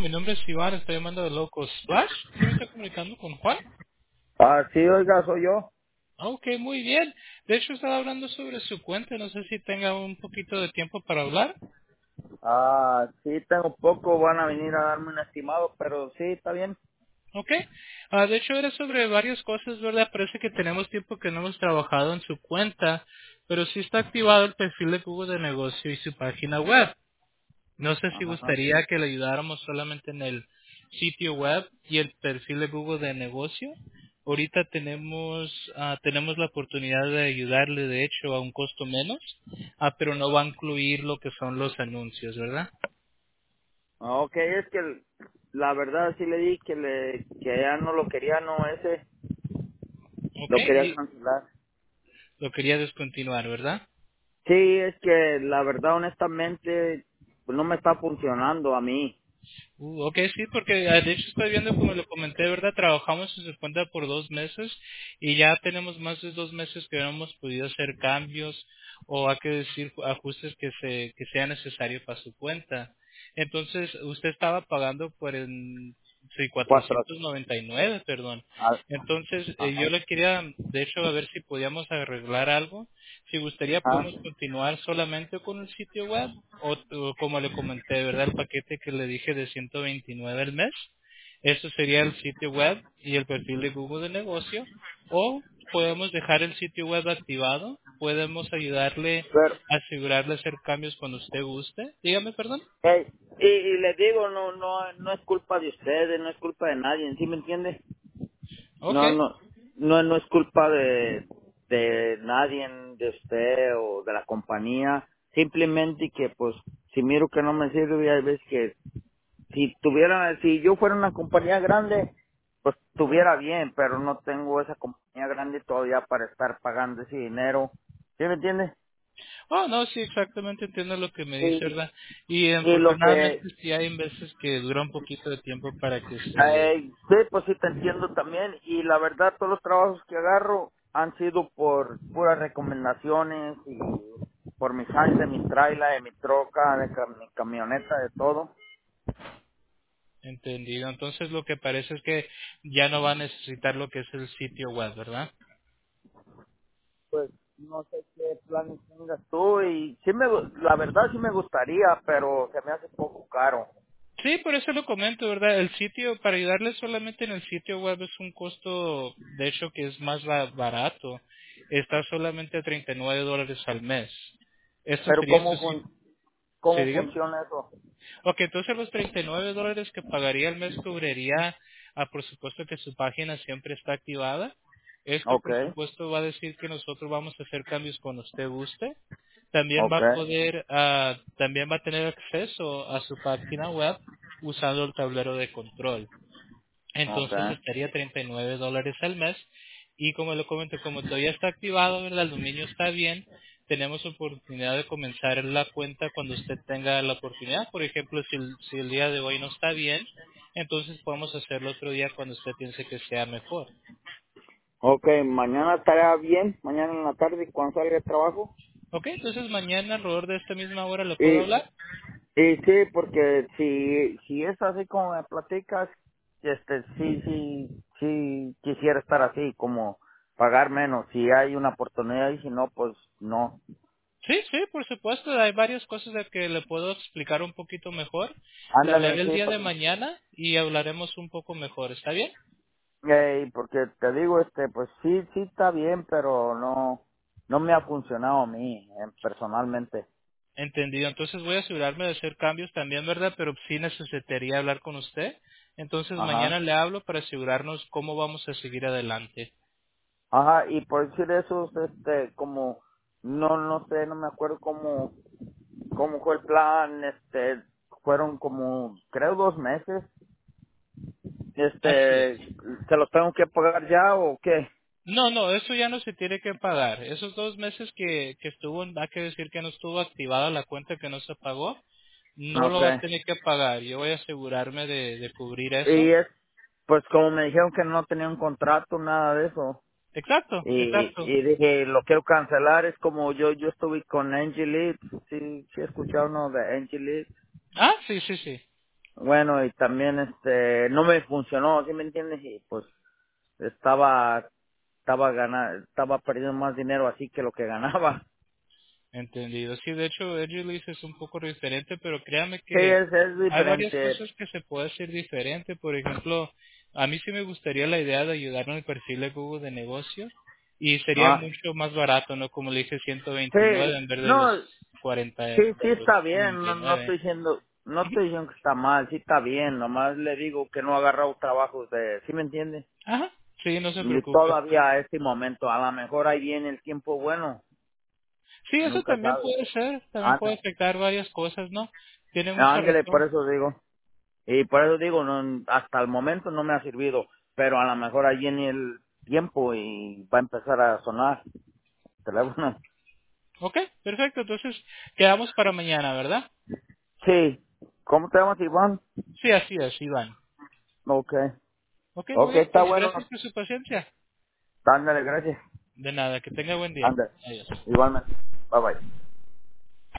mi nombre es Iván, estoy llamando de Loco Splash. ¿Sí me estoy comunicando con Juan? Sí, oiga, soy yo. Ok, muy bien. De hecho, estaba hablando sobre su cuenta. No sé si tenga un poquito de tiempo para hablar. Sí, tengo poco, van a venir a darme un estimado, pero sí, está bien. Ok. De hecho, era sobre varias cosas, ¿verdad? Parece que tenemos tiempo que no hemos trabajado en su cuenta, pero sí está activado el perfil de Google de negocio y su página web. No sé si Ajá. gustaría que le ayudáramos solamente en el sitio web y el perfil de Google de negocio. Ahorita tenemos la oportunidad de ayudarle, de hecho, a un costo menos, pero no va a incluir lo que son los anuncios, ¿verdad? Ok, es que la verdad sí le di que ya no lo quería, no ese, Ok, lo quería y cancelar. lo quería descontinuar, ¿verdad? Sí, es que la verdad, honestamente, pues no me está funcionando a mí. Ok, sí, porque de hecho estoy viendo, como lo comenté, ¿verdad? Trabajamos en su cuenta por 2 meses y ya tenemos más de 2 meses que no hemos podido hacer cambios o hay que decir ajustes que sea necesario para su cuenta. Entonces, usted estaba pagando por el sí, Cuatro. 499, perdón. Ah, Entonces, yo Ajá. le quería, de hecho, a ver si podíamos arreglar algo. Si gustaría, Ah, podemos continuar solamente con el sitio web o como le comenté, ¿verdad? El paquete que le dije de 129 al mes. Eso sería el sitio web y el perfil de Google de negocio. O podemos dejar el sitio web activado. Podemos ayudarle pero, a asegurarle hacer cambios cuando usted guste. Dígame, perdón. hey, y le digo, no es culpa de ustedes, no es culpa de nadie, ¿sí me entiende? Ok. No es culpa de nadie, de usted o de la compañía. Simplemente que, pues, si miro que no me sirve, hay veces que si yo fuera una compañía grande, pues estuviera bien, pero no tengo esa compañía grande todavía para estar pagando ese dinero. ¿Sí me entiende? Oh, no, sí, exactamente entiendo lo que me dice, Sí. ¿verdad? Y Y lo afortunadamente que sí hay veces que dura un poquito de tiempo para que se... Sí, pues sí te entiendo también. Y la verdad, todos los trabajos que agarro han sido por puras recomendaciones y por mis años de mi trailer, de mi troca, mi camioneta, de todo. Entendido. Entonces lo que parece es que ya no va a necesitar lo que es el sitio web, ¿verdad? Pues no sé qué planes tengas tú y la verdad sí me gustaría, pero se me hace poco caro. Sí, por eso lo comento, ¿verdad? El sitio, para ayudarle solamente en el sitio web es un costo, de hecho, que es más barato. Está solamente a $39 al mes. Esto Pero sería su sitio. Sí, cómo dígame. funciona eso? Ok, entonces los $39 que pagaría al mes cubriría, por supuesto que su página siempre está activada. Esto, por Okay, supuesto, va a decir que nosotros vamos a hacer cambios cuando usted guste. También va a okay, poder, también va a tener acceso a su página web usando el tablero de control. Entonces okay, estaría $39 al mes. Y como lo comento, como todavía está activado, ¿verdad? El dominio está bien. Tenemos oportunidad de comenzar la cuenta cuando usted tenga la oportunidad. Por ejemplo, si el día de hoy no está bien, entonces podemos hacerlo otro día cuando usted piense que sea mejor. okay. Mañana estará bien, mañana en la tarde cuando salga de trabajo. Ok, entonces mañana alrededor de esta misma hora le puedo Y hablar. sí, porque si es así como me platicas, sí quisiera estar así, como pagar menos. Si hay una oportunidad y si no, pues no. Sí, sí, por supuesto. Hay varias cosas de que le puedo explicar un poquito mejor. Le Ándale, hablaré el sí, día de mañana y hablaremos un poco mejor. ¿Está bien? porque te digo, pues sí está bien, pero no me ha funcionado a mí, personalmente. Entendido. Entonces voy a asegurarme de hacer cambios también, ¿verdad? Pero sí necesitaría hablar con usted. Entonces mañana Ajá. le hablo para asegurarnos cómo vamos a seguir adelante. Ajá, y por decir eso, como, no sé, no me acuerdo cómo fue el plan, fueron como, creo 2 meses, Así es. ¿se los tengo que pagar ya o qué? No, no, eso ya no se tiene que pagar. Esos 2 meses que estuvo, hay que decir que no estuvo activada la cuenta que no se pagó, no lo va a Okay. tener que pagar. Yo voy a asegurarme de cubrir eso. Y pues como me dijeron que no tenía un contrato, nada de eso, Exacto, exacto. y dije, lo quiero cancelar, es como yo estuve con Angie Leeds, sí he escuchado uno de Angie Leeds, Ah, sí, sí, sí. bueno, y también no me funcionó, ¿sí me entiendes? Y pues estaba perdiendo más dinero así que lo que ganaba. Entendido. Sí, de hecho, Edgerlis es un poco diferente, pero créame Sí, que es hay varias diferente. cosas que se puede hacer diferente. Por ejemplo, a mí sí me gustaría la idea de ayudar en el perfil de Google de negocio y sería Ah, mucho más barato, ¿no? Como le dije, sí, 129 en vez de no, los 40, sí, de sí los está bien, no 99. estoy diciendo, no Ujú. estoy diciendo que está mal, sí está bien, nomás le digo que no ha agarrado trabajos ¿sí me entiende? Ajá, sí, no se Y preocupe. todavía a este momento, a lo mejor ahí viene el tiempo bueno, Sí, eso nunca también sabe. puede ser, también puede Anda, afectar varias cosas, ¿no? Tiene mucha ándele, por razón. eso digo. Y por eso digo, no, hasta el momento no me ha servido, pero a lo mejor ahí viene el tiempo y va a empezar a sonar el teléfono. Ok, perfecto, entonces quedamos para mañana, ¿verdad? Sí. ¿Cómo te llamas, Iván? Sí, así es, Iván. Ok. Ok, muy Ok, bien, está pues bueno. gracias por su paciencia. Ándale, gracias. De nada, que tenga buen día. Ándale. Adiós. Igualmente. Bye bye.